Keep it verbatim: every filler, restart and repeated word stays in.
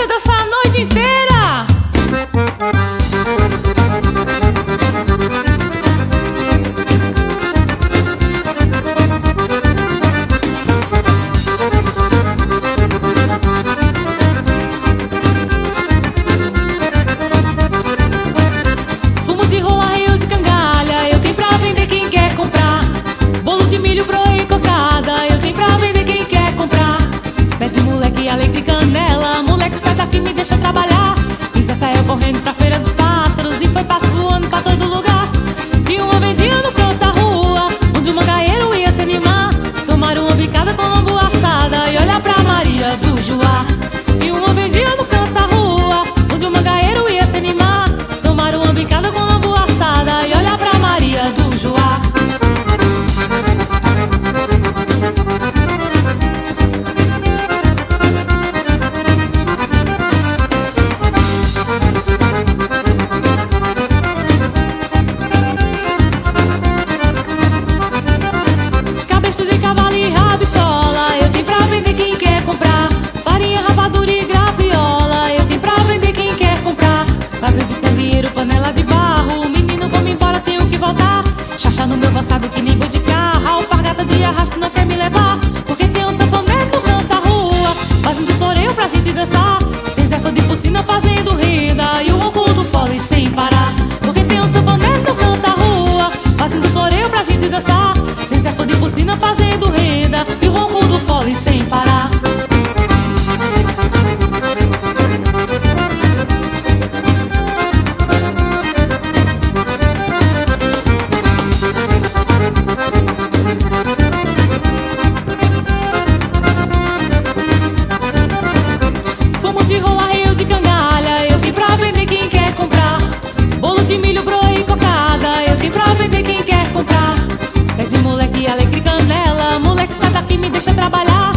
você dançar a noite inteira. Fumo de rola, rio de cangalha, eu tenho pra vender quem quer comprar. Bolo de milho, broa e cocada, eu tenho pra vender quem quer comprar. Pé de moleque, alecrim e canela, moleque sai daqui, me deixa trabalhar. Isa saiu correndo pra feira dos pássaros e foi passo voando pra todo lugar. Tinha uma vendinha no canto da rua, onde o mangaeiro ia se animar. Tomaram uma bicada com lambu assada e olha pra Maria do Joá. Tinha uma vendinha no canto da rua, onde o mangaeiro ia se animar. Tomaram uma bicada com lambu assada e olha pra Maria do Joá. Cabeça de cavalo e rabichola, eu tenho pra vender quem quer comprar. Farinha, rapadura e graviola, eu tenho pra vender quem quer comprar. Quadro de candeeiro, panela de barro, menino, vamos embora, tenho que voltar. Chacha no meu calçado que nem vou de carro, alpargata de arrasto não quer me levar. Porque tem um sanfoneiro no canto da rua, fazendo floreio pra gente dançar. Tem Zé Fã de Porcina fazendo renda e o ronco do fole sem parar. Porque tem um sanfoneiro no canto da rua, fazendo floreio pra gente dançar. Tem Zé Fã de Porcina fazendo renda e o ronco do fole sem parar. Fumo de rola, rio de cangalha, eu tenho pra vender quem quer comprar. Bolo de milho, broa e cocada, eu tenho pra vender quem quer comprar. Pé de moleque, alecrim e canela, moleque sai daqui, me deixa trabalhar.